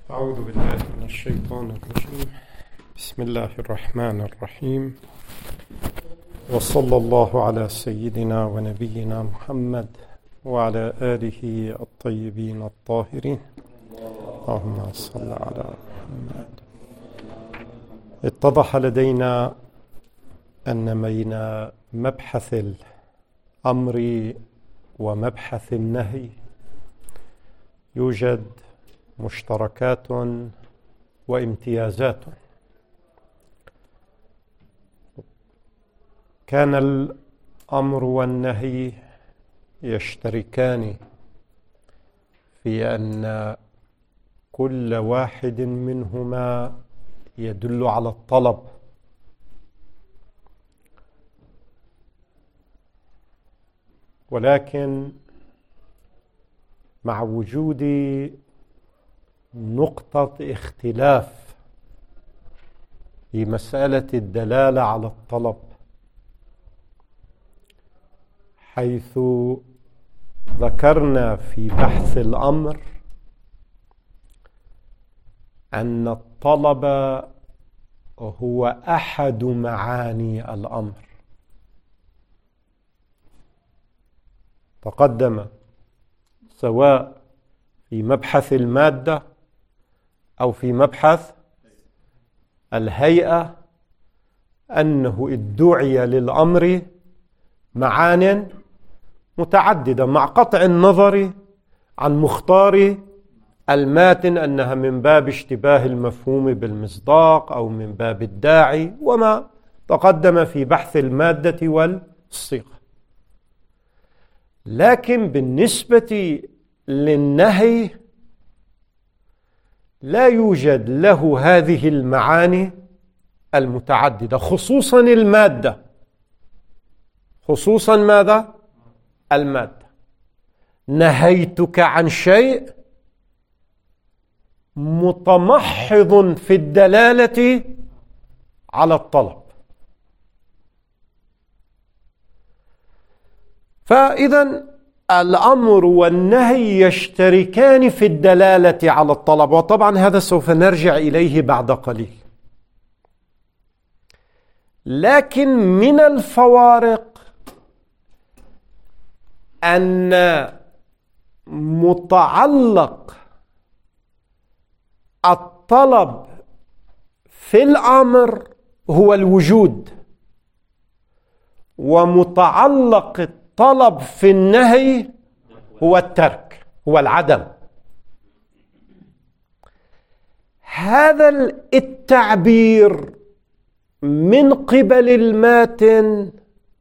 أعوذ بالله من الشيطان الرجيم. بسم الله الرحمن الرحيم، وصلى الله على سيدنا ونبينا محمد وعلى آله الطيبين الطاهرين. اللهم صل على محمد. اتضح لدينا أن بين مبحث الأمر ومبحث النهي يوجد مشتركات وامتيازات. كان الأمر والنهي يشتركان في أن كل واحد منهما يدل على الطلب، ولكن مع وجود نقطة اختلاف في مسألة الدلالة على الطلب، حيث ذكرنا في بحث الأمر أن الطلب هو أحد معاني الأمر. تقدم سواء في مبحث المادة أو في مبحث الهيئة أنه ادعي للأمر معان متعددة، مع قطع النظر عن مختار الماتن أنها من باب اشتباه المفهوم بالمصداق أو من باب الداعي، وما تقدم في بحث المادة والصيغة. لكن بالنسبة للنهي لا يوجد له هذه المعاني المتعددة، خصوصا المادة. خصوصا ماذا؟ المادة. نهيتك عن شيء متمحض في الدلالة على الطلب. فإذا الأمر والنهي يشتركان في الدلالة على الطلب، وطبعا هذا سوف نرجع إليه بعد قليل. لكن من الفوارق أن متعلق الطلب في الأمر هو الوجود، ومتعلق الطلب في النهي هو الترك، هو العدم. هذا التعبير من قبل الماتن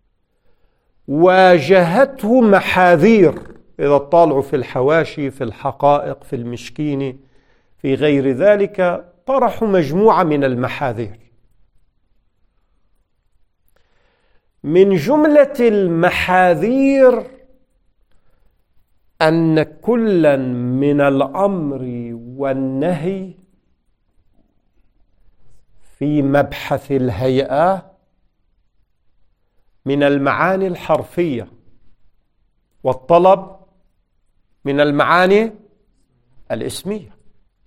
واجهته محاذير، إذا طالعوا في الحواشي، في الحقائق، في المشكين، في غير ذلك، طرحوا مجموعة من المحاذير. من جملة المحاذير أن كلا من الأمر والنهي في مبحث الهيئة من المعاني الحرفية، والطلب من المعاني الاسمية.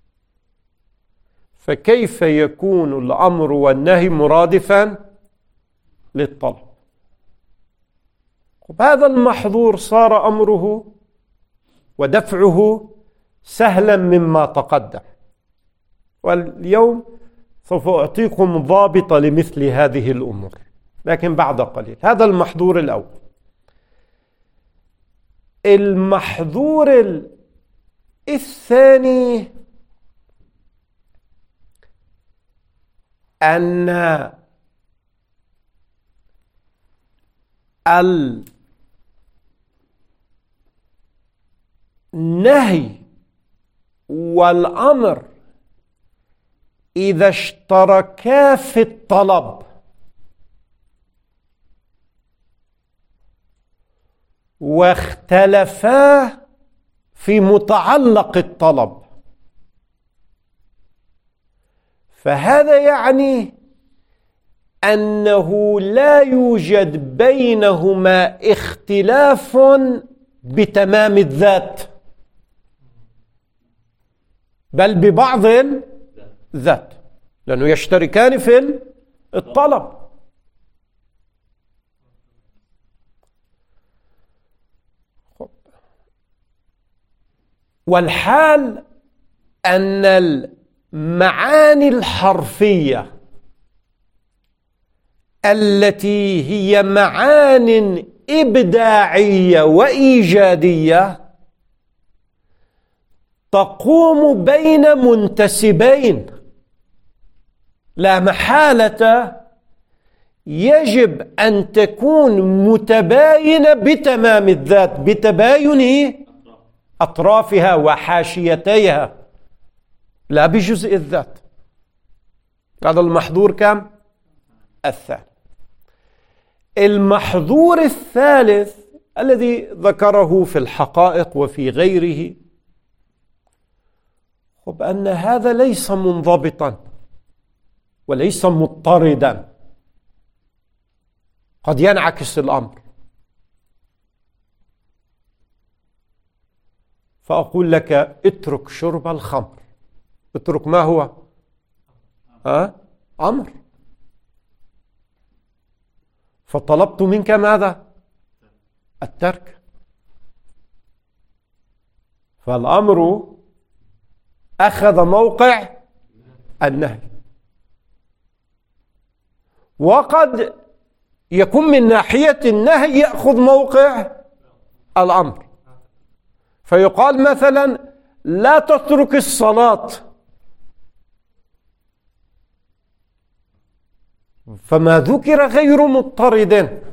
فكيف يكون الأمر والنهي مرادفا للطلب؟ هذا المحظور صار أمره ودفعه سهلا مما تقدم، واليوم سوف أعطيكم ضابط لمثل هذه الأمور، لكن بعد قليل. هذا المحظور الأول. المحظور الثاني أن النهي والأمر إذا اشتركا في الطلب واختلفا في متعلق الطلب، فهذا يعني أنه لا يوجد بينهما اختلاف بتمام الذات، بل ببعض الذات، لأنه يشتركان في الطلب. والحال أن المعاني الحرفية التي هي معان إبداعية وإيجادية تقوم بين منتسبين، لا محالة يجب أن تكون متباينة بتمام الذات، بتباين أطرافها وحاشيتيها، لا بجزء الذات. هذا المحظور كم؟ الثاني. المحظور الثالث الذي ذكره في الحقائق وفي غيره، أن هذا ليس منضبطا وليس مضطردا، قد ينعكس الأمر. فأقول لك اترك شرب الخمر، اترك ما هو؟ أمر. فطلبت منك ماذا؟ الترك. فالأمر أخذ موقع النهي، وقد يكون من ناحية النهي يأخذ موقع الأمر، فيقال مثلا لا تترك الصلاة، فما ذكر غير مضطرد.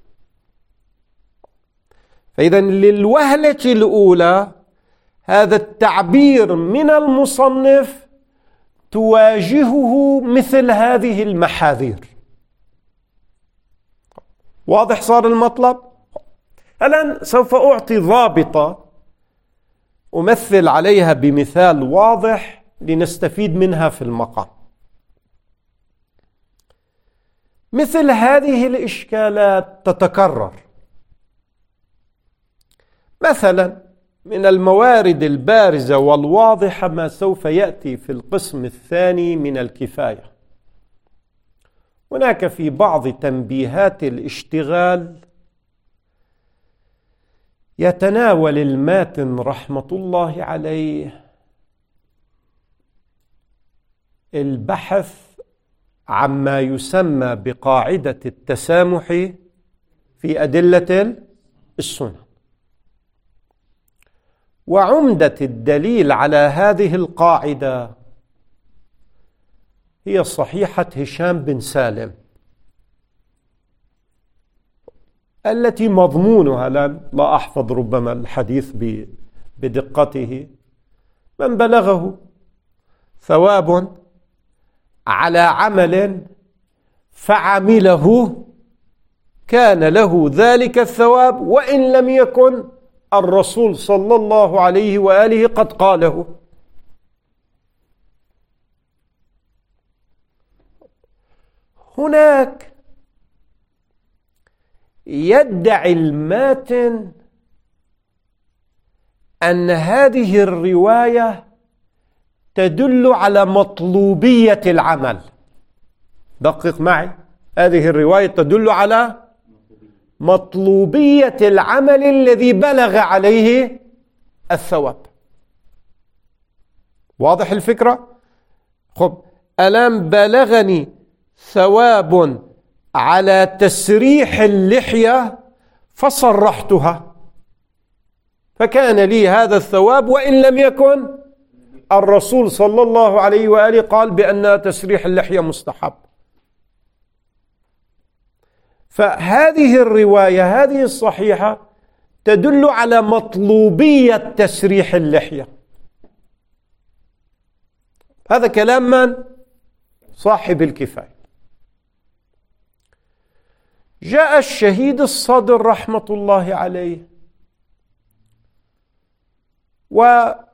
فإذا للوهلة الأولى هذا التعبير من المصنف تواجهه مثل هذه المحاذير. واضح صار المطلب؟ الآن سوف أعطي ضابطة أمثل عليها بمثال واضح لنستفيد منها في المقام. مثل هذه الإشكالات تتكرر. مثلا من الموارد البارزة والواضحة ما سوف يأتي في القسم الثاني من الكفاية. هناك في بعض تنبيهات الاشتغال يتناول الماتن رحمة الله عليه البحث عما يسمى بقاعدة التسامح في أدلة السنة. وعمدة الدليل على هذه القاعدة هي صحيحة هشام بن سالم التي مضمونها لا أحفظ ربما الحديث بدقته: من بلغه ثواب على عمل فعمله كان له ذلك الثواب وإن لم يكن الرسول صلى الله عليه وآله قد قاله. هناك يدعي الماتن أن هذه الرواية تدل على مطلوبية العمل. دقق معي، هذه الرواية تدل على مطلوبية العمل الذي بلغ عليه الثواب. واضح الفكرة؟ خب، ألم بلغني ثواب على تسريح اللحية فصرحتها فكان لي هذا الثواب وإن لم يكن الرسول صلى الله عليه وآله قال بأن تسريح اللحية مستحب. فهذه الرواية هذه الصحيحة تدل على مطلوبية تسريح اللحية. هذا كلام من؟ صاحب الكفاية. جاء الشهيد الصدر رحمة الله عليه وجمع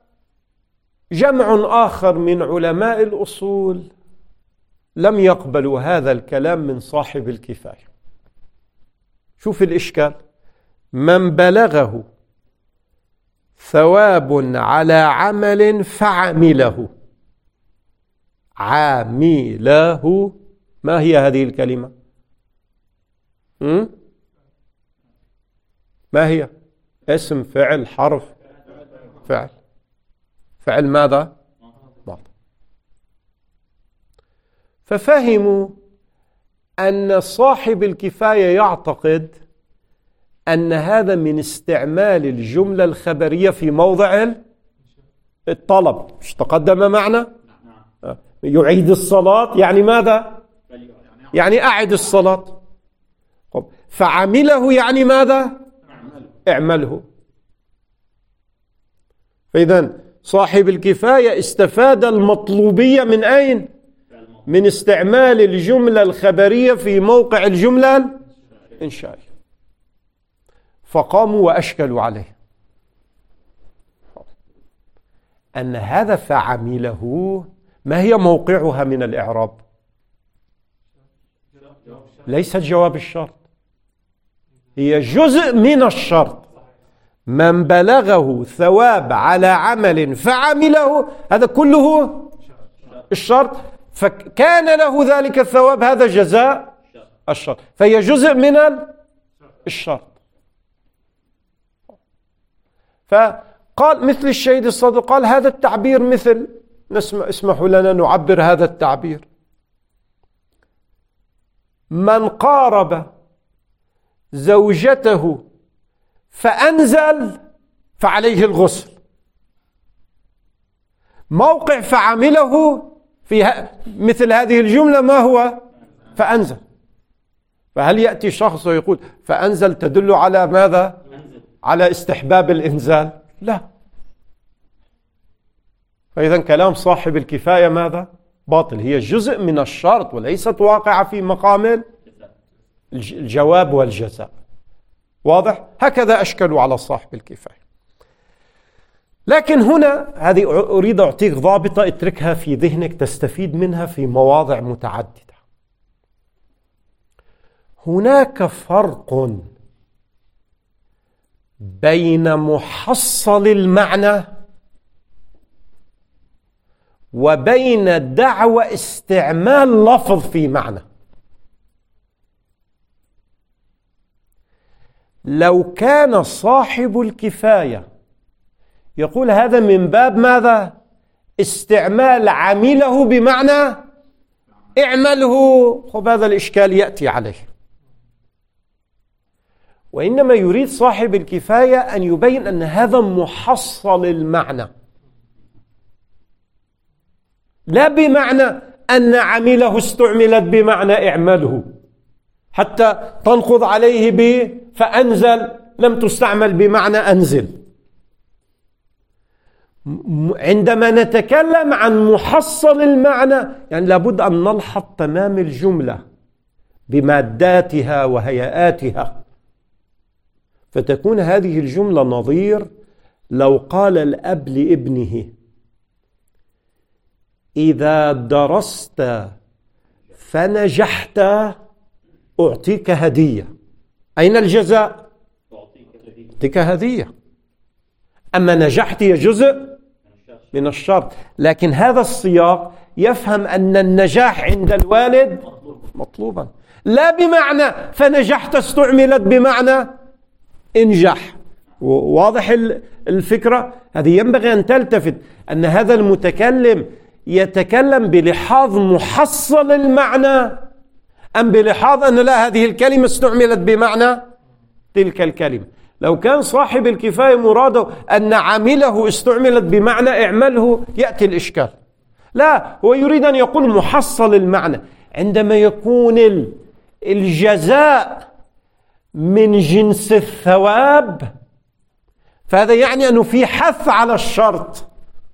آخر من علماء الأصول لم يقبلوا هذا الكلام من صاحب الكفاية. شوف الإشكال: من بلغه ثواب على عمل فعمله. عامله، ما هي هذه الكلمة؟ ما هي؟ اسم، فعل، حرف؟ فعل. فعل ماذا؟ ماضي. ففهموا أن صاحب الكفاية يعتقد أن هذا من استعمال الجملة الخبرية في موضع الطلب. مش تقدم معنا؟ يعيد الصلاة يعني ماذا؟ يعني أعد الصلاة. فعمله يعني ماذا؟ اعمله. فإذا صاحب الكفاية استفاد المطلوبية من أين؟ من استعمال الجملة الخبرية في موقع الجملة الإنشائية. فقاموا وأشكلوا عليه أن هذا فعمله ما هي موقعها من الإعراب؟ ليست جواب الشرط، هي جزء من الشرط. من بلغه ثواب على عمل فعمله، هذا كله الشرط، فكان له ذلك الثواب، هذا جزاء الشرط، فهي جزء من الشرط. فقال مثل الشهيد الصادق، قال هذا التعبير مثل، اسمحوا لنا نعبر هذا التعبير: من قارب زوجته فأنزل فعليه الغسل. موقع فعمله في مثل هذه الجملة ما هو؟ فأنزل. فهل يأتي شخص ويقول فأنزل تدل على ماذا؟ على استحباب الإنزال؟ لا. فإذا كلام صاحب الكفاية ماذا؟ باطل، هي جزء من الشرط وليست واقعة في مقام الجواب والجزاء. واضح؟ هكذا أشكلوا على صاحب الكفاية. لكن هنا هذه أريد أعطيك ضابطة اتركها في ذهنك تستفيد منها في مواضع متعددة. هناك فرق بين محصل المعنى وبين دعوى استعمال لفظ في معنى. لو كان صاحب الكفاية يقول هذا من باب ماذا؟ استعمال عمله بمعنى اعمله، خب هذا الإشكال يأتي عليه. وإنما يريد صاحب الكفاية أن يبين أن هذا محصل المعنى، لا بمعنى أن عمله استعملت بمعنى اعمله، حتى تنقض عليه فأنزل لم تستعمل بمعنى أنزل. عندما نتكلم عن محصل المعنى يعني لابد أن نلحظ تمام الجملة بماداتها وهيئاتها، فتكون هذه الجملة نظير لو قال الأب لابنه إذا درست فنجحت أعطيك هدية. أين الجزاء؟ أعطيك هدية. أما نجحت هي جزء من الشرط، لكن هذا السياق يفهم أن النجاح عند الوالد مطلوبا، لا بمعنى فنجحت استعملت بمعنى انجح. واضح الفكرة؟ هذه ينبغي أن تلتفت أن هذا المتكلم يتكلم بلحاظ محصل المعنى أم بلحاظ أن لا هذه الكلمة استعملت بمعنى تلك الكلمة. لو كان صاحب الكفاية مراده أن عمله استعملت بمعنى اعمله يأتي الإشكال. لا، هو يريد أن يقول محصل المعنى. عندما يكون الجزاء من جنس الثواب فهذا يعني أنه في حث على الشرط.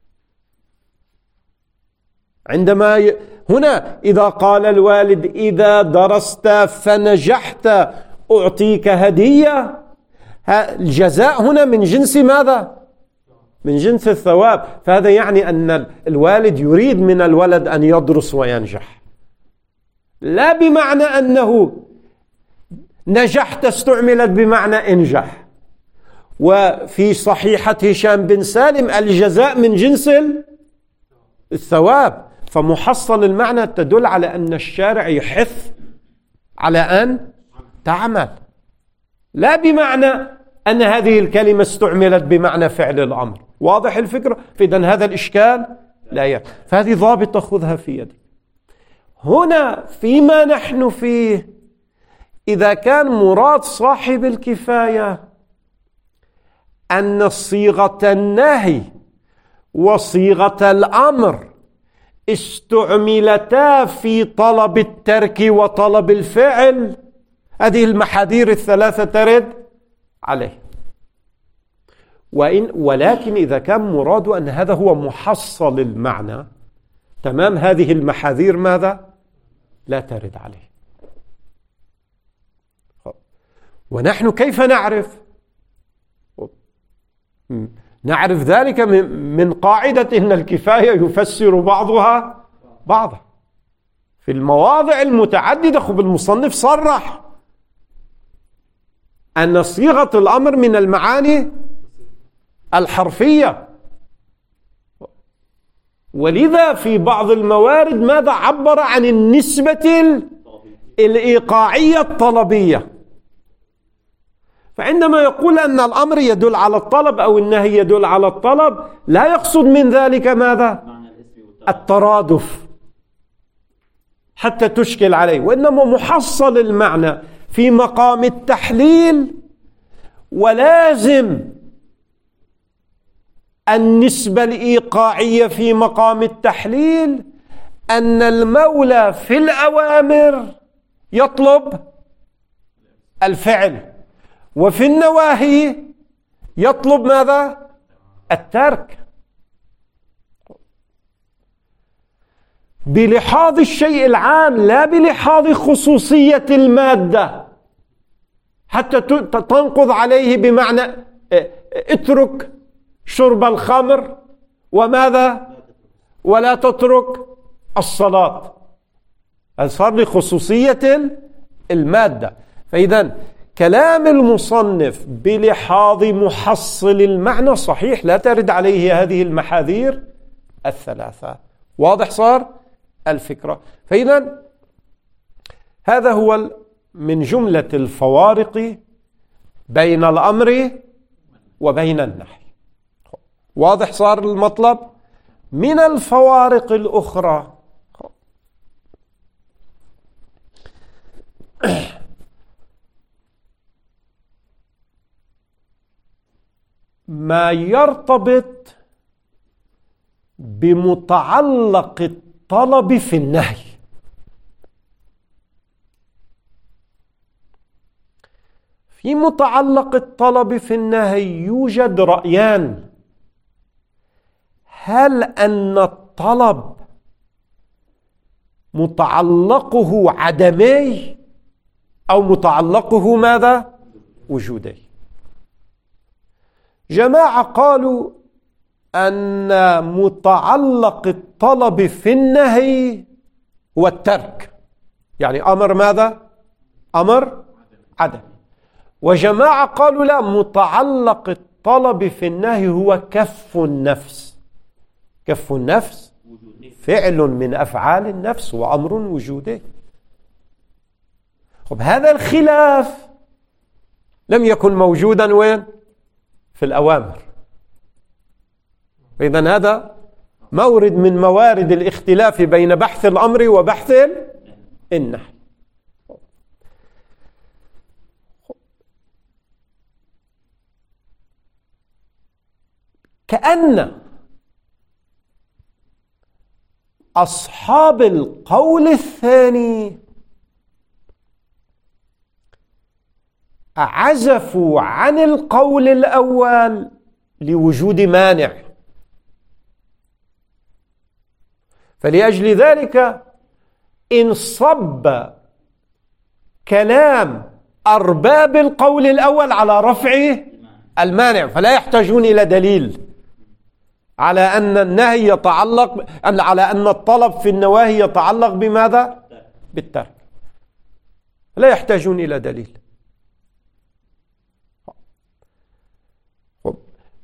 عندما هنا إذا قال الوالد إذا درست فنجحت أعطيك هدية، الجزاء هنا من جنس ماذا؟ من جنس الثواب. فهذا يعني أن الوالد يريد من الولد أن يدرس وينجح، لا بمعنى أنه نجحت استعملت بمعنى انجح. وفي صحيحة هشام بن سالم الجزاء من جنس الثواب. فمحصل المعنى تدل على أن الشارع يحث على أن تعمل، لا بمعنى أن هذه الكلمة استعملت بمعنى فعل الأمر. واضح الفكرة؟ فإذن هذا الإشكال لا يكفي. فهذه ضابطة خذها في يدك. هنا فيما نحن فيه، إذا كان مراد صاحب الكفاية أن صيغة النهي وصيغة الأمر استعملتا في طلب الترك وطلب الفعل، هذه المحاذير الثلاثة ترد عليه. ولكن إذا كان مراد أن هذا هو محصل المعنى، تمام، هذه المحاذير ماذا؟ لا ترد عليه. ونحن كيف نعرف؟ نعرف ذلك من قاعدة إن الكفاية يفسر بعضها بعضا. في المواضع المتعددة خب المصنف صرح أن صيغة الأمر من المعاني الحرفية، ولذا في بعض الموارد ماذا عبر عن النسبة الإيقاعية الطلبية. فعندما يقول أن الأمر يدل على الطلب أو النهي يدل على الطلب، لا يقصد من ذلك ماذا؟ الترادف حتى تشكل عليه، وإنما محصل المعنى في مقام التحليل. ولازم النسبة الإيقاعية في مقام التحليل أن المولى في الأوامر يطلب الفعل، وفي النواهي يطلب ماذا؟ الترك، بلحاظ الشيء العام لا بلحاظ خصوصية المادة حتى تنقض عليه بمعنى اترك شرب الخمر وماذا؟ ولا تترك الصلاة. هذا صار لخصوصية المادة. فإذا كلام المصنف بلحاظ محصل المعنى صحيح، لا ترد عليه هذه المحاذير الثلاثة. واضح صار الفكرة؟ فإذا هذا هو من جملة الفوارق بين الأمر وبين النهي. واضح صار المطلب؟ من الفوارق الأخرى ما يرتبط بمتعلق الطلب في النهي. في متعلق الطلب في النهي يوجد رأيان: هل أن الطلب متعلقه عدمي أو متعلقه ماذا؟ وجودي. جماعة قالوا أن متعلق الطلب في النهي هو الترك، يعني أمر ماذا؟ أمر عدم. وجماعة قالوا لا، متعلق الطلب في النهي هو كف النفس. كف النفس فعل من أفعال النفس وأمر وجودي. خب هذا الخلاف لم يكن موجودا وين؟ في الأوامر. إذن هذا مورد من موارد الاختلاف بين بحث الأمر وبحث النهي. كأن أصحاب القول الثاني عزفوا عن القول الأول لوجود مانع، فلأجل ذلك انصب كلام أرباب القول الأول على رفع المانع، فلا يحتاجون إلى دليل على أن النهي يتعلق، على أن الطلب في النواهي يتعلق بماذا؟ بالترك. لا يحتاجون إلى دليل.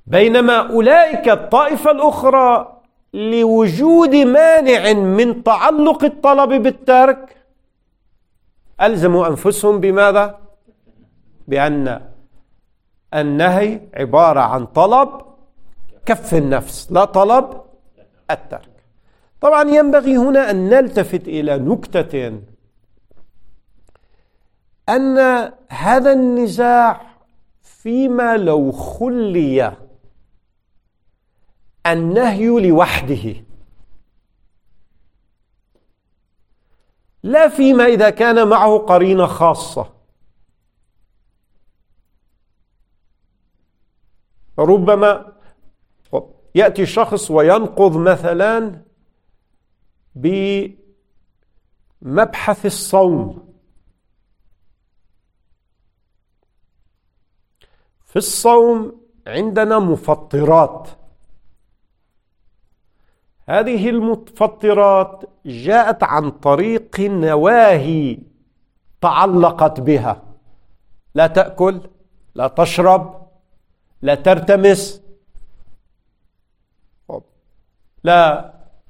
بينما أولئك الطائفة الأخرى لوجود مانع من تعلق الطلب بالترك ألزموا أنفسهم بماذا؟ بأن النهي عبارة عن طلب كف النفس لا طلب الترك. طبعا ينبغي هنا أن نلتفت إلى نكتة، أن هذا النزاع فيما لو خلي النهي لوحده، لا فيما إذا كان معه قرينة خاصة. ربما يأتي شخص وينقض مثلا بمبحث الصوم. في الصوم عندنا مفطرات، هذه المفطرات جاءت عن طريق نواهي تعلقت بها: لا تأكل، لا تشرب، لا ترتمس، لا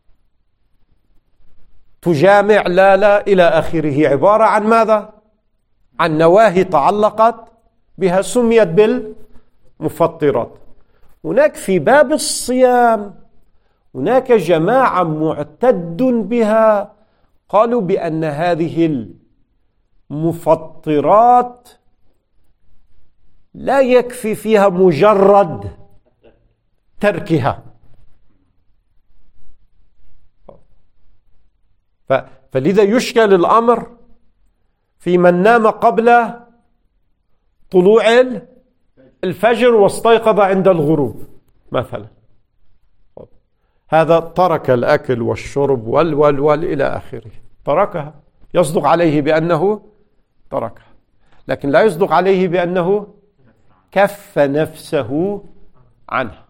تجامع، لا إلى آخره. عبارة عن ماذا؟ عن نواهي تعلقت بها سميت بالمفطرات. هناك في باب الصيام هناك جماعة معتد بها قالوا بأن هذه المفطرات لا يكفي فيها مجرد تركها، فلذا يشكل الأمر في من نام قبل طلوع الفجر واستيقظ عند الغروب مثلا، هذا ترك الأكل والشرب وال إلى آخره، تركها، يصدق عليه بأنه تركها، لكن لا يصدق عليه بأنه كف نفسه عنها.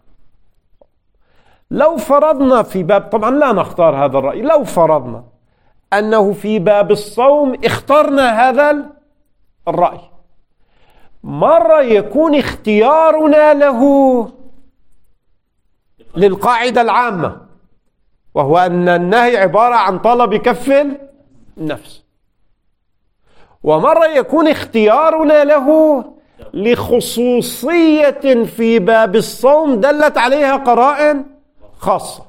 لو فرضنا في باب، طبعا لا نختار هذا الرأي، لو فرضنا أنه في باب الصوم اخترنا هذا الرأي، مرة يكون اختيارنا له للقاعدة العامة، وهو أن النهي عبارة عن طلب كف النفس، ومرة يكون اختيارنا له لخصوصية في باب الصوم دلت عليها قرائن خاصة،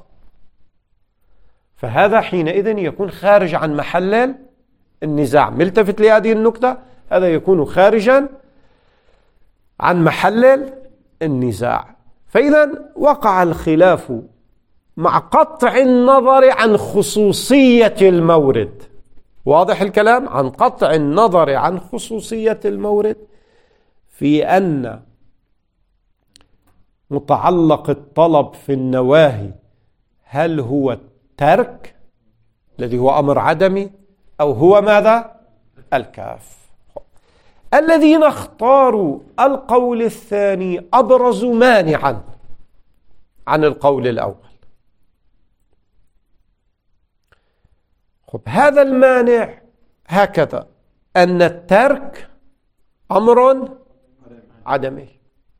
فهذا حينئذ يكون خارج عن محل النزاع. ملتفت لهذه النكتة، هذا يكون خارجا عن محل النزاع. فإذا وقع الخلاف مع قطع النظر عن خصوصية المورد. واضح الكلام؟ عن قطع النظر عن خصوصية المورد، في أن متعلق الطلب في النواهي هل هو الترك الذي هو أمر عدمي أو هو ماذا؟ الكاف. الذين اختاروا القول الثاني أبرزوا مانعا عن القول الأول. هذا المانع هكذا: أن الترك أمر عدمي.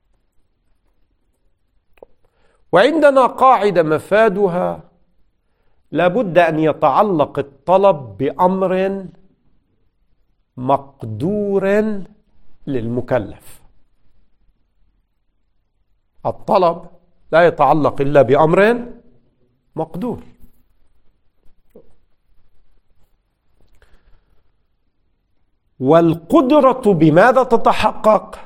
وعندنا قاعدة مفادها لابد أن يتعلق الطلب بأمر مقدور للمكلف. الطلب لا يتعلق إلا بأمر مقدور. والقدرة بماذا تتحقق؟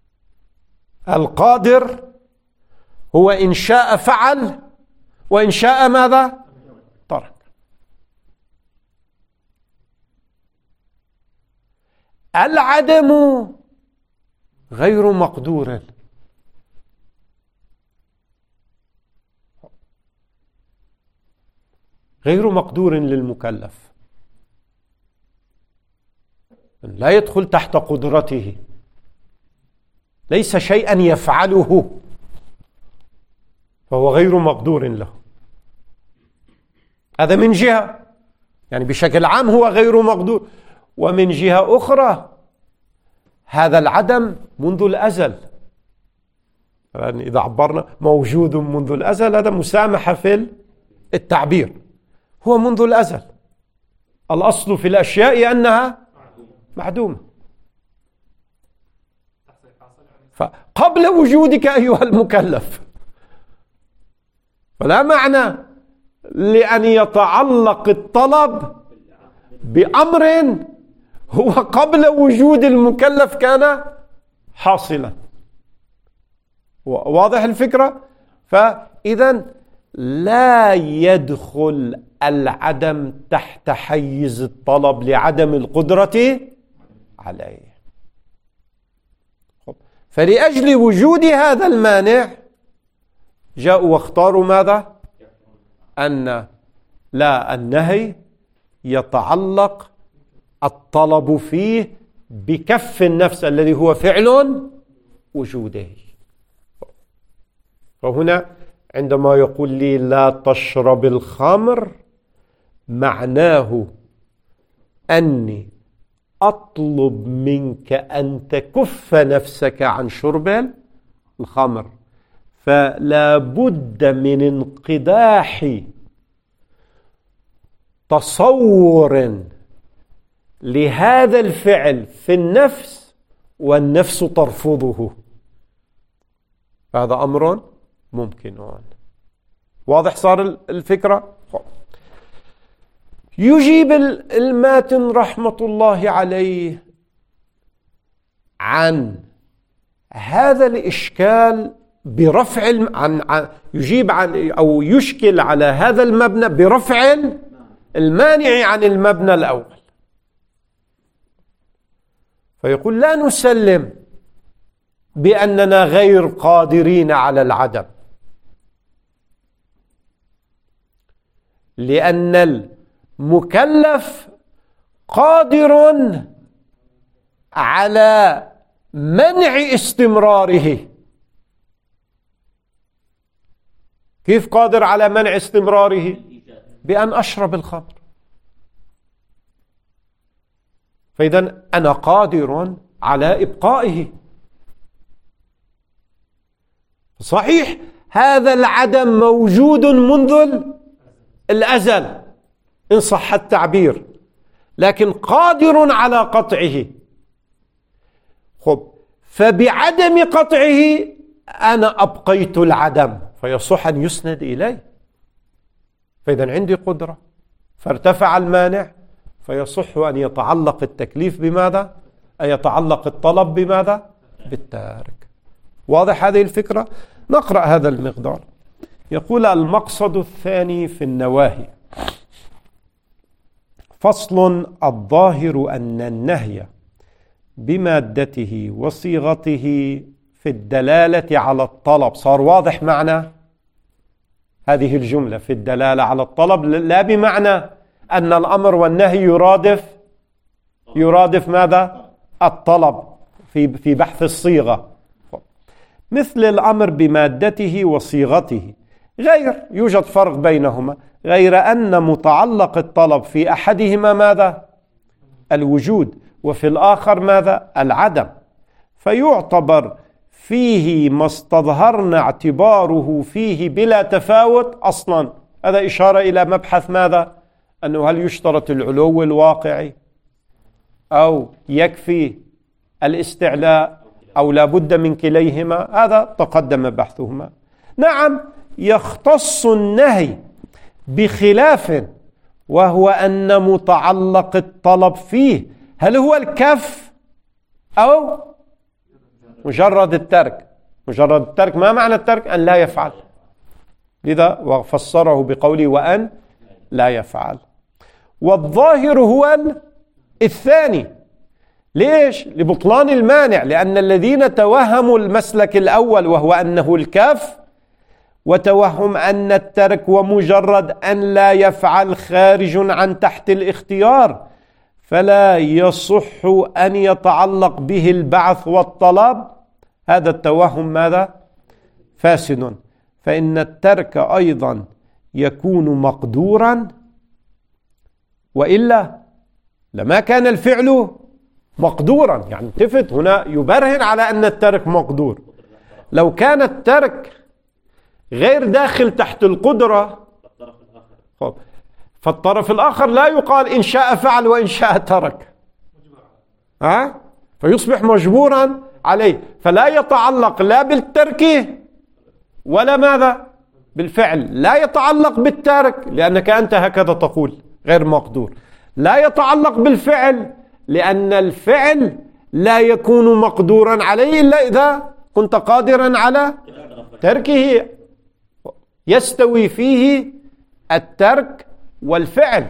القادر هو إن شاء فعل وإن شاء ماذا؟ ترك. العدم غير مقدور. غير مقدور للمكلف، لا يدخل تحت قدرته، ليس شيئا يفعله، فهو غير مقدور له. هذا من جهة، يعني بشكل عام هو غير مقدور. ومن جهة أخرى هذا العدم منذ الأزل، يعني إذا عبرنا موجود منذ الأزل، هذا مسامحة في التعبير. هو منذ الأزل، الأصل في الأشياء أنها معدومة. فقبل وجودك أيها المكلف، فلا معنى لأن يتعلق الطلب بأمر هو قبل وجود المكلف كان حاصلا. واضح الفكرة؟ فإذا لا يدخل العدم تحت حيز الطلب لعدم القدرة عليه. فلأجل وجود هذا المانع جاءوا واختاروا ماذا؟ أن لا، النهي يتعلق الطلب فيه بكف النفس الذي هو فعل وجوده. فهنا عندما يقول لي لا تشرب الخمر، معناه أني أطلب منك أن تكف نفسك عن شرب الخمر، فلا بد من انقداح تصور لهذا الفعل في النفس والنفس ترفضه. هذا أمر ممكن. واضح صار الفكرة؟ يجيب الماتن رحمة الله عليه عن هذا الإشكال برفع يجيب عن أو يشكل على هذا المبنى برفع المانع عن المبنى الأول. فيقول لا نسلم بأننا غير قادرين على العدم، لأن المكلف قادر على منع استمراره. كيف قادر على منع استمراره؟ بأن أشرب الخمر. فإذا أنا قادر على إبقائه. صحيح هذا العدم موجود منذ الأزل إن صح التعبير، لكن قادر على قطعه. فبعدم قطعه أنا أبقيت العدم، فيصح أن يسند إليه. فإذا عندي قدرة، فارتفع المانع، فيصح أن يتعلق التكليف بماذا؟ أن يتعلق الطلب بماذا؟ بالتارك. واضح هذه الفكرة؟ نقرأ هذا المقدار. يقول المقصد الثاني في النواهي: فصل: الظاهر أن النهي بمادته وصيغته في الدلالة على الطلب. صار واضح معنى هذه الجملة في الدلالة على الطلب، لا بمعنى أن الأمر والنهي يرادف ماذا؟ الطلب في بحث الصيغة. مثل الأمر بمادته وصيغته، يوجد فرق بينهما، غير أن متعلق الطلب في أحدهما ماذا؟ الوجود، وفي الآخر ماذا؟ العدم. فيعتبر فيه ما استظهرنا اعتباره فيه بلا تفاوت أصلا. هذا إشارة إلى مبحث ماذا؟ أنه هل يشترط العلو الواقعي أو يكفي الاستعلاء أو لا بد من كليهما. هذا تقدم بحثهما. نعم، يختص النهي بخلاف، وهو أن متعلق الطلب فيه هل هو الكف أو مجرد الترك. مجرد الترك، ما معنى الترك؟ أن لا يفعل. لذا وفسره بقوله وأن لا يفعل. والظاهر هو الثاني. ليش؟ لبطلان المانع، لأن الذين توهموا المسلك الأول وهو أنه الكف، وتوهم أن الترك ومجرد أن لا يفعل خارج عن تحت الاختيار، فلا يصح أن يتعلق به البعث والطلب. هذا التوهم ماذا؟ فاسد. فإن الترك أيضا يكون مقدورا، وإلا لما كان الفعل مقدورا. يعني التفت هنا يبرهن على أن الترك مقدور. لو كان الترك غير داخل تحت القدرة فالطرف الآخر لا يقال إن شاء فعل وإن شاء ترك، فيصبح مجبورا عليه، فلا يتعلق لا بالترك ولا ماذا بالفعل. لا يتعلق بالترك لأنك أنت هكذا تقول غير مقدور، لا يتعلق بالفعل لأن الفعل لا يكون مقدورا عليه إلا إذا كنت قادرا على تركه، يستوي فيه الترك والفعل.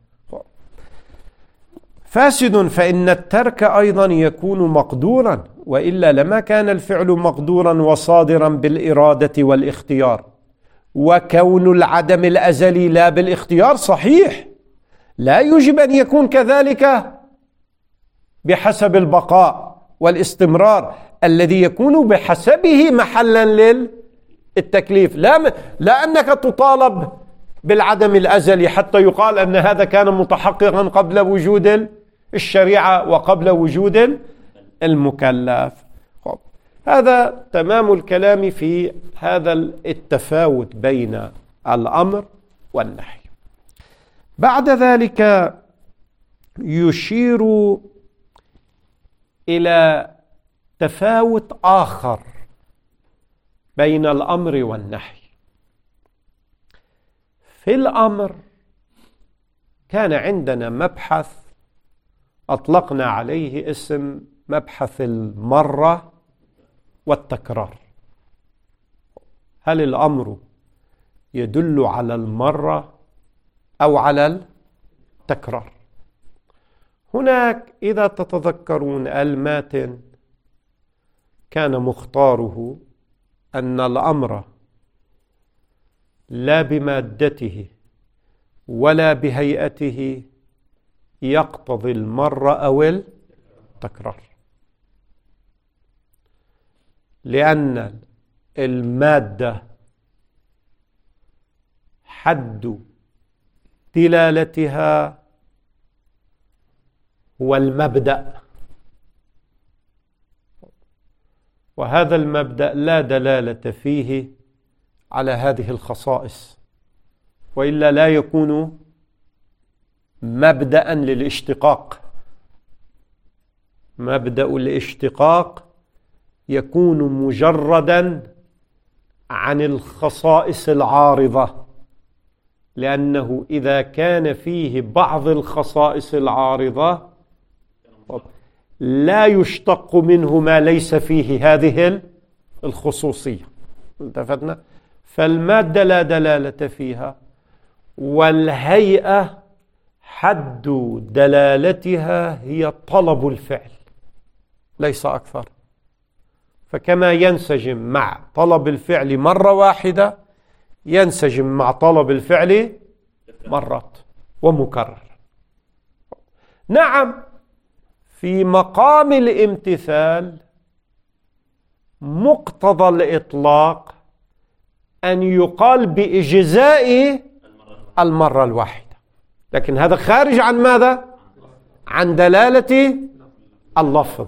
فاسد، فإن الترك أيضا يكون مقدورا، وإلا لما كان الفعل مقدورا وصادرا بالإرادة والاختيار. وكون العدم الأزلي لا بالاختيار صحيح، لا يجب أن يكون كذلك بحسب البقاء والاستمرار الذي يكون بحسبه محلا للتكليف. لا أنك تطالب بالعدم الأزلي حتى يقال أن هذا كان متحققا قبل وجود الشريعة وقبل وجود المكلف. هذا تمام الكلام في هذا التفاوت بين الأمر والنهي. بعد ذلك يشير إلى تفاوت آخر بين الأمر والنهي. في الأمر كان عندنا مبحث أطلقنا عليه اسم مبحث المرة والتكرار. هل الأمر يدل على المرة أو على التكرار؟ هناك إذا تتذكرون الماتن كان مختاره أن الأمر لا بمادته ولا بهيئته يقتضي المرة أو التكرار، لأن المادة حد دلالتها هو المبدأ، وهذا المبدأ لا دلالة فيه على هذه الخصائص، وإلا لا يكون مبدأ للاشتقاق. مبدأ الاشتقاق يكون مجردا عن الخصائص العارضة، لأنه إذا كان فيه بعض الخصائص العارضة لا يشتق منه ما ليس فيه هذه الخصوصية. التفتنا؟ فالمادة لا دلالة فيها، والهيئة حد دلالتها هي طلب الفعل ليس أكثر. فكما ينسجم مع طلب الفعل مرة واحدة ينسجم مع طلب الفعل مرات ومكرر. نعم، في مقام الامتثال مقتضى الإطلاق أن يقال بإجزاء المرة الواحدة، لكن هذا خارج عن ماذا؟ عن دلالة اللفظ.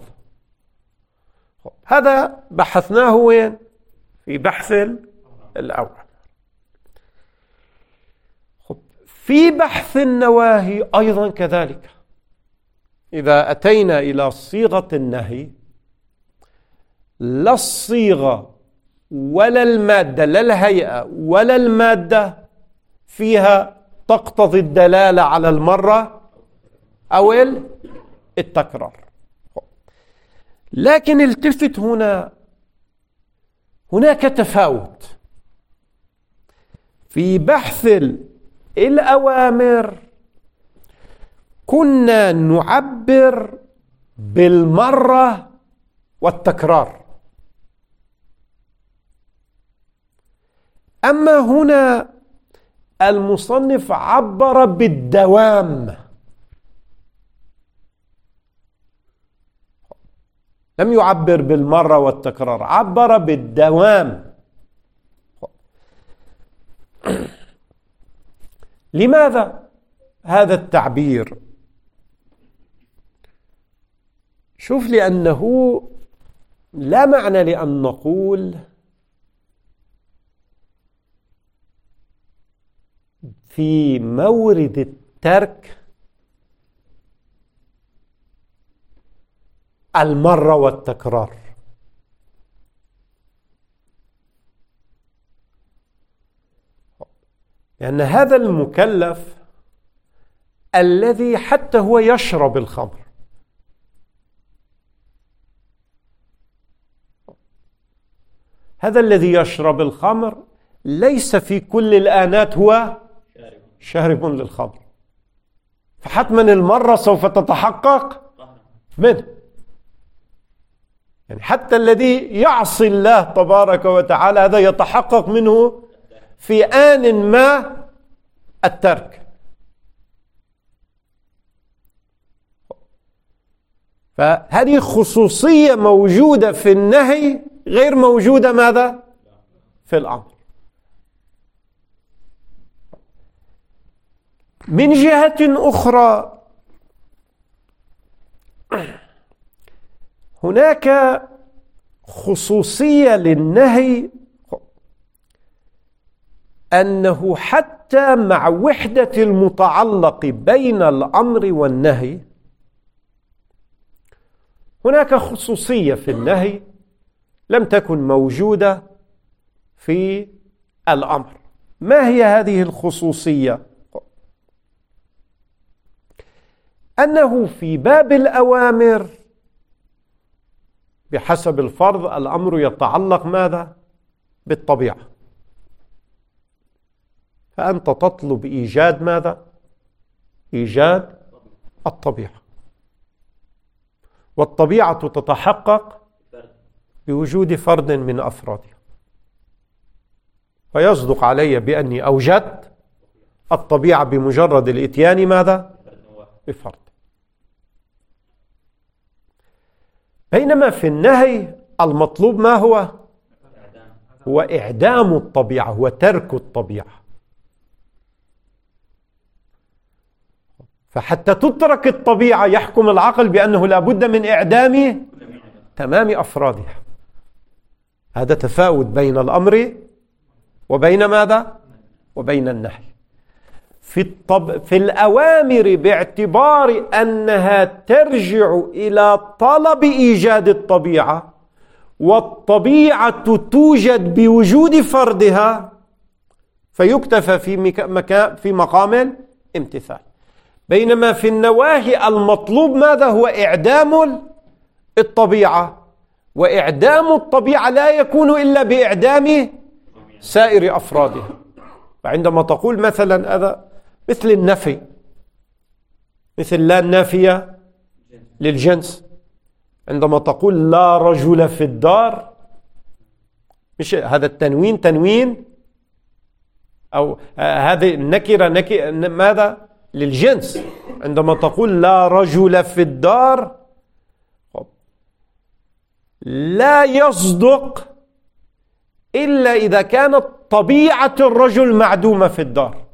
هذا بحثناه وين؟ في بحث الأول. في بحث النواهي أيضا كذلك، إذا أتينا إلى صيغة النهي لا الصيغة ولا المادة، لا الهيئة ولا المادة فيها تقتضي الدلالة على المرة أو التكرار. لكن التفت هناك تفاوت في بحث الأوامر. كنا نعبر بالمرة والتكرار، أما هنا المصنف عبر بالدوام، لم يعبر بالمرة والتكرار، عبر بالدوام. لماذا هذا لا معنى لأن نقول في مورد الترك المرة والتكرار، لأن هذا المكلف الذي حتى هو يشرب الخمر، هذا الذي يشرب الخمر ليس في كل الآنات هو شارب للخمر، فحتما المرة سوف تتحقق منه. يعني حتى الذي يعصي الله تبارك وتعالى هذا يتحقق منه في آن ما الترك. فهذه خصوصية موجودة في النهي غير موجودة ماذا؟ في الأمر. من جهة أخرى هناك خصوصية للنهي أنه حتى مع وحدة المتعلق بين الأمر والنهي هناك خصوصية في النهي لم تكن موجودة في الأمر. ما هي هذه الخصوصية؟ أنه في باب الأوامر بحسب الفرض الأمر يتعلق ماذا؟ بالطبيعة، فأنت تطلب إيجاد ماذا؟ إيجاد الطبيعة، والطبيعة تتحقق بوجود فرد من أفرادها، فيصدق علي بأني أوجدت الطبيعة بمجرد الإتيان ماذا؟ بفرد. بينما في النهي المطلوب ما هو؟ هو إعدام الطبيعة، هو ترك الطبيعة. فحتى تترك الطبيعة يحكم العقل بأنه لا بد من إعدام تمام أفرادها. هذا تفاوت بين الأمر وبين ماذا؟ وبين النهي. في الأوامر باعتبار أنها ترجع إلى طلب إيجاد الطبيعة، والطبيعة توجد بوجود فردها، فيكتفى في مقام الامتثال. بينما في النواهي المطلوب ماذا؟ هو إعدام الطبيعة، وإعدام الطبيعة لا يكون إلا بإعدام سائر أفرادها. وعندما تقول مثلا هذا مثل النفي، مثل لا النافية للجنس، عندما تقول لا رجل في الدار، مش هذا التنوين تنوين أو هذه النكرة ماذا؟ للجنس. عندما تقول لا رجل في الدار لا يصدق إلا إذا كانت طبيعة الرجل معدومة في الدار،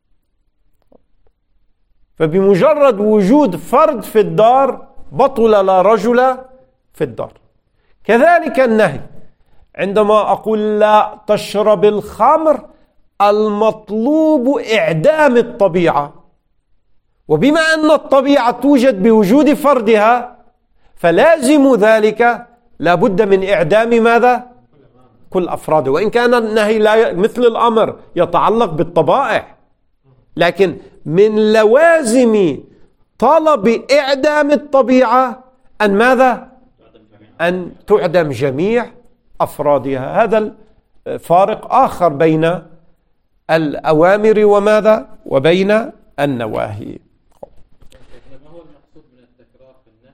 فبمجرد وجود فرد في الدار بطل لا رجل في الدار. كذلك النهي، عندما أقول لا تشرب الخمر المطلوب إعدام الطبيعة، وبما أن الطبيعة توجد بوجود فردها فلازم ذلك لا بد من إعدام ماذا؟ كل أفراده. وإن كان النهي لا مثل الأمر يتعلق بالطبائع، لكن من لوازم طلب إعدام الطبيعة أن ماذا؟ أن تعدم جميع أفرادها. هذا الفارق آخر بين الأوامر وماذا؟ وبين النواهي. ما هو المقصود من التكرار في النهي؟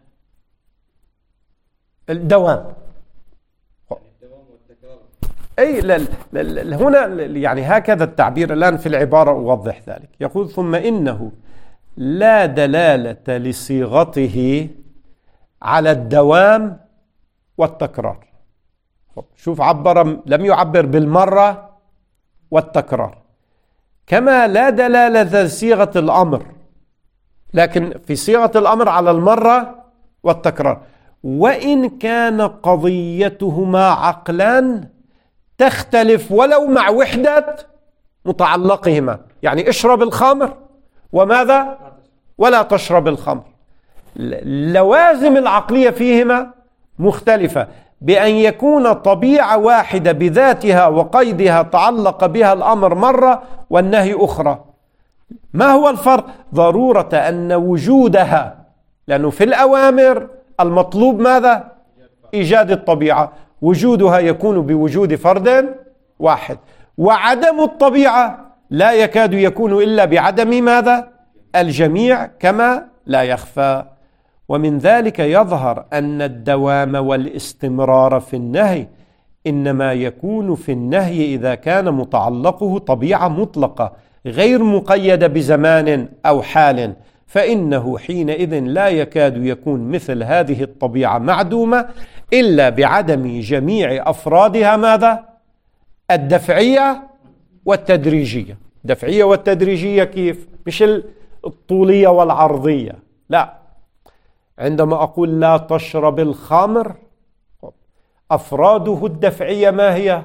الدوام. الدوام والتكرار. أي هنا يعني هكذا التعبير الآن في العبارة أوضح ذلك. يقول ثم إنه لا دلالة لصيغته على الدوام والتكرار. شوف لم يعبر بالمرة والتكرار، كما لا دلالة لصيغة الأمر، لكن في صيغة الأمر على المرة والتكرار. وإن كان قضيتهما عقلا تختلف ولو مع وحدة متعلقهما. يعني اشرب الخمر وماذا؟ ولا تشرب الخمر. اللوازم العقلية فيهما مختلفة، بأن يكون طبيعة واحدة بذاتها وقيدها تعلق بها الأمر مرة والنهي أخرى. ما هو الفرق؟ ضرورة أن وجودها، لأنه في الأوامر المطلوب ماذا؟ إيجاد الطبيعة، وجودها يكون بوجود فرد واحد، وعدم الطبيعة لا يكاد يكون إلا بعدم ماذا؟ الجميع، كما لا يخفى. ومن ذلك يظهر أن الدوام والاستمرار في النهي إنما يكون في النهي إذا كان متعلقه طبيعة مطلقة غير مقيدة بزمان أو حال، فإنه حينئذ لا يكاد يكون مثل هذه الطبيعة معدومة إلا بعدم جميع أفرادها ماذا؟ الدفعية والتدريجية. الدفعية والتدريجية كيف؟ مش الطولية والعرضية، لا. عندما أقول لا تشرب الخمر، أفراده الدفعية ما هي؟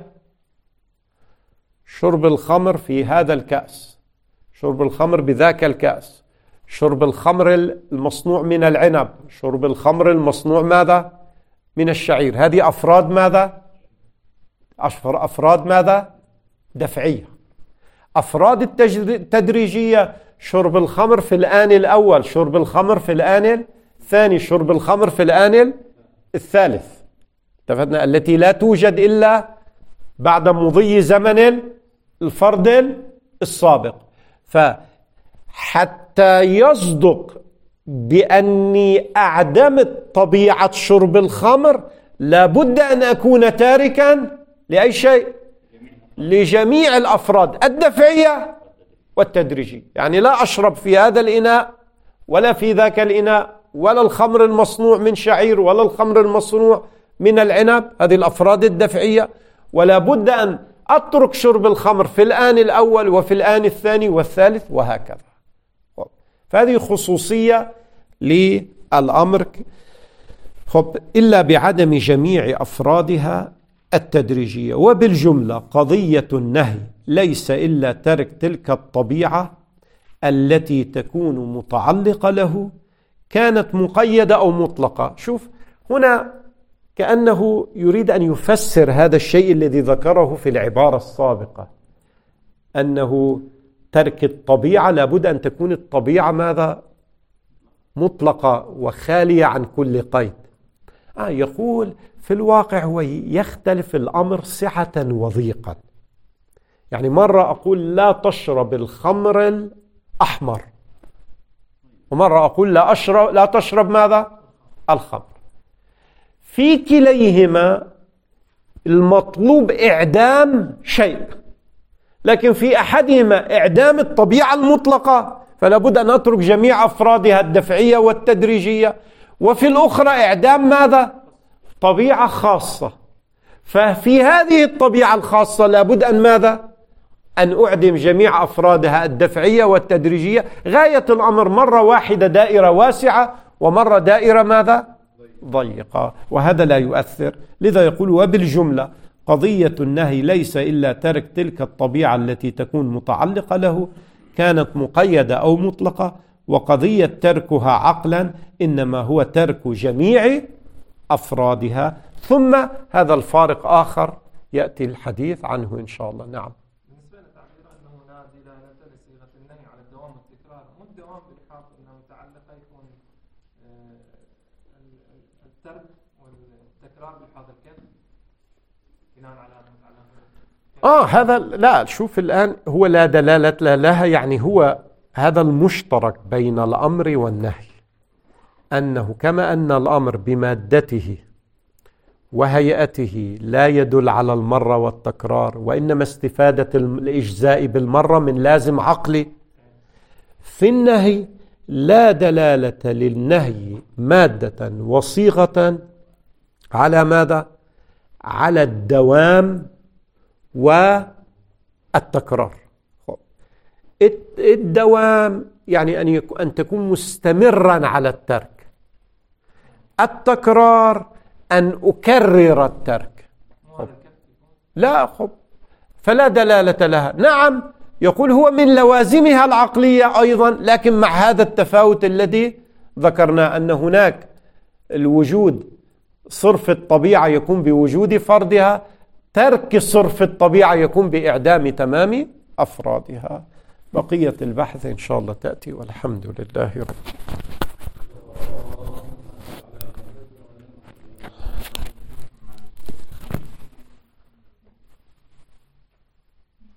شرب الخمر في هذا الكأس، شرب الخمر بذاك الكأس، شرب الخمر المصنوع من العنب، شرب الخمر المصنوع ماذا؟ من الشعير. هذه أفراد ماذا؟ أفراد ماذا؟ دفعية. أفراد التدريجية شرب الخمر في الآن الأول، شرب الخمر في الآن الثاني، شرب الخمر في الآن الثالث. اتفقنا؟ التي لا توجد إلا بعد مضي زمن الفرد السابق. فحتى يصدق بأني أعدمت طبيعة شرب الخمر لابد أن أكون تاركا لأي شيء؟ لجميع الأفراد الدفعية والتدريجية. يعني لا أشرب في هذا الإناء ولا في ذاك الإناء، ولا الخمر المصنوع من شعير ولا الخمر المصنوع من العنب، هذه الأفراد الدفعية. ولا بد أن أترك شرب الخمر في الآن الأول وفي الآن الثاني والثالث وهكذا. فهذه خصوصية للأمر، إلا بعدم جميع أفرادها التدريجية. وبالجملة قضية النهي ليس إلا ترك تلك الطبيعة التي تكون متعلقة له، كانت مقيدة أو مطلقة. شوف هنا كأنه يريد أن يفسر هذا الشيء الذي ذكره في العبارة السابقة، أنه ترك الطبيعة لابد أن تكون الطبيعة ماذا؟ مطلقة وخالية عن كل قيد. يقول في الواقع هو يختلف الأمر سعة وضيقا. يعني مرة أقول لا تشرب الخمر الأحمر، ومرة أقول لا تشرب ماذا؟ الخمر. في كليهما المطلوب إعدام شيء، لكن في أحدهما إعدام الطبيعة المطلقة، فلا بد أن أترك جميع أفرادها الدفعية والتدريجية، وفي الأخرى إعدام ماذا؟ طبيعة خاصة. ففي هذه الطبيعة الخاصة لا بد أن ماذا؟ أن أعدم جميع أفرادها الدفعية والتدريجية. غاية الأمر مرة واحدة دائرة واسعة، ومرة دائرة ماذا؟ ضيقة، وهذا لا يؤثر. لذا يقول وبالجملة قضية النهي ليس إلا ترك تلك الطبيعة التي تكون متعلقة له، كانت مقيدة أو مطلقة. وقضية تركها عقلا إنما هو ترك جميع أفرادها. ثم هذا الفارق آخر يأتي الحديث عنه إن شاء الله. نعم. بالنسبة لتعبير أنه لا دلالة لصيغة النهي على الدوام والتكرار، مو الدوام بالحاط أنه متعلق يكون الترك والتكرار بالحاضر كيف؟ بناء على هذا لا. شوف الآن هو لا دلالة لها، يعني هو هذا المشترك بين الأمر والنهي، أنه كما أن الأمر بمادته وهيئته لا يدل على المرة والتكرار، وإنما استفادة الإجزاء بالمرة من لازم عقلي، في النهي لا دلالة للنهي مادة وصيغة على ماذا؟ على الدوام والتكرار. الدوام يعني أن تكون مستمرا على الترك. التكرار أن أكرر الترك. لا خب، فلا دلالة لها. نعم يقول هو من لوازمها العقلية أيضا، لكن مع هذا التفاوت الذي ذكرنا، أن هناك الوجود صرف الطبيعة يكون بوجود فردها، ترك صرف الطبيعة يكون بإعدام تمام أفرادها. بقية البحث إن شاء الله تأتي، والحمد لله رب العالمين.